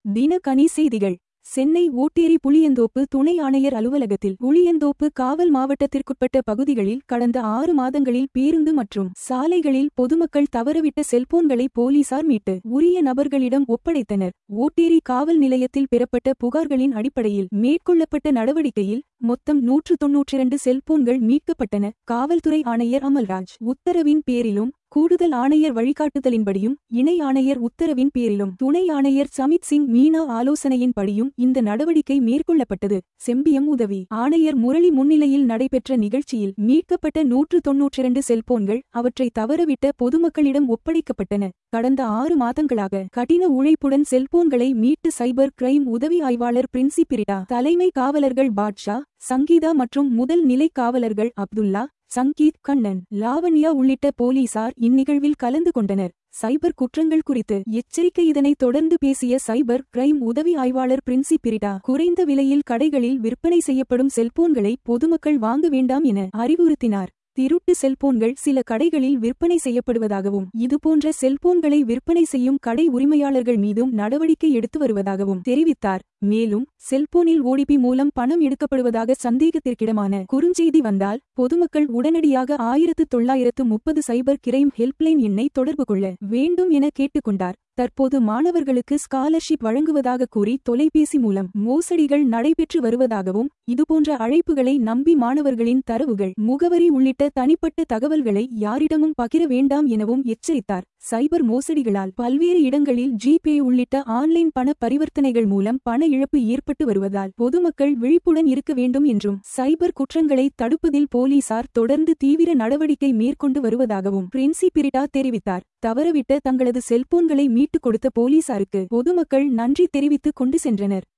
தினகனி செய்திகள். சென்னை ஓட்டேரி புளியந்தோப்பு துணை ஆணையர் அலுவலகத்தில் புளியந்தோப்பு காவல் மாவட்டத்திற்குட்பட்ட பகுதிகளில் கடந்த 6 மாதங்களில் பேருந்து மற்றும் சாலைகளில் பொதுமக்கள் தவறவிட்ட செல்போன்களை போலீசார் மீட்டு உரிய நபர்களிடம் ஒப்படைத்தனர். ஓட்டேரி காவல் நிலையத்தில் பெறப்பட்ட புகார்களின் அடிப்படையில் மேற்கொள்ளப்பட்ட நடவடிக்கையில் மொத்தம் 192 செல்போன்கள் மீட்கப்பட்டன. காவல்துறை ஆணையர் அமல்ராஜ் உத்தரவின் பேரிலும் கூடுதல் ஆணையர் வழிகாட்டுதலின்படியும் இணை ஆணையர் உத்தரவின் பேரிலும் துணை ஆணையர் சமித் சிங் மீனா ஆலோசனையின்படியும் இந்த நடவடிக்கை மேற்கொள்ளப்பட்டது. செம்பியம் உதவி ஆணையர் முரளி முன்னிலையில் நடைபெற்ற நிகழ்ச்சியில் மீட்கப்பட்ட 192 செல்போன்கள் அவற்றை தவறவிட்ட பொதுமக்களிடம் ஒப்படைக்கப்பட்டன. கடந்த 6 மாதங்களாக கடின உழைப்புடன் செல்போன்களை மீட்டு சைபர் கிரைம் உதவி ஆய்வாளர் பிரின்சிபிரிட்டா, தலைமை காவலர்கள் பாட்ஷா, சங்கீதா மற்றும் முதல் நிலை காவலர்கள் அப்துல்லா, சங்கீத், கண்ணன், லாவண்யா உள்ளிட்ட போலீசார் இந்நிகழ்வில் கலந்து கொண்டனர். சைபர் குற்றங்கள் குறித்து எச்சரிக்கை. இதனைத் தொடர்ந்து பேசிய சைபர் கிரைம் உதவி ஆய்வாளர் பிரின்சிபிரிட்டா, குறைந்த விலையில் கடைகளில் விற்பனை செய்யப்படும் செல்போன்களை பொதுமக்கள் வாங்க வேண்டாம் என அறிவுறுத்தினார். திருட்டு செல்போன்கள் சில கடைகளில் விற்பனை செய்யப்படுவதாகவும் இதுபோன்ற செல்போன்களை விற்பனை செய்யும் கடை உரிமையாளர்கள் மீதும் நடவடிக்கை எடுத்து வருவதாகவும் தெரிவித்தார். மேலும் செல்போனில் ஓடிபி மூலம் பணம் எடுக்கப்படுவதாக சந்தேகத்திற்கிடமான குறுஞ்செய்தி வந்தால் பொதுமக்கள் உடனடியாக 1930 சைபர் கிரைம் ஹெல்ப்லைன் எண்ணை தொடர்பு கொள்ள வேண்டும் என கேட்டுக்கொண்டார். தற்போது மாணவர்களுக்கு ஸ்காலர்ஷிப் வழங்குவதாக கூறி தொலைபேசி மூலம் மோசடிகள் நடைபெற்று வருவதாகவும் இதுபோன்ற அழைப்புகளை நம்பி மாணவர்களின் தரவுகள், முகவரி உள்ளிட்ட தனிப்பட்ட தகவல்களை யாரிடமும் பகிர வேண்டாம் எனவும் எச்சரித்தார். சைபர் மோசடிகளால் பல்வேறு இடங்களில் ஜிபே உள்ளிட்ட ஆன்லைன் பண பரிவர்த்தனைகள் மூலம் பண இழப்பு ஏற்பட்டு வருவதால் பொதுமக்கள் விழிப்புடன் இருக்க வேண்டும் என்றும் சைபர் குற்றங்களை தடுப்பதில் போலீசார் தொடர்ந்து தீவிர நடவடிக்கை மேற்கொண்டு வருவதாகவும் பிரின்சிபிரிட்டா தெரிவித்தார். தவறவிட்ட தங்களது செல்போன்களை மீட்டுக் கொடுத்த போலீசாருக்கு பொதுமக்கள் நன்றி தெரிவித்துக் கொண்டு சென்றனர்.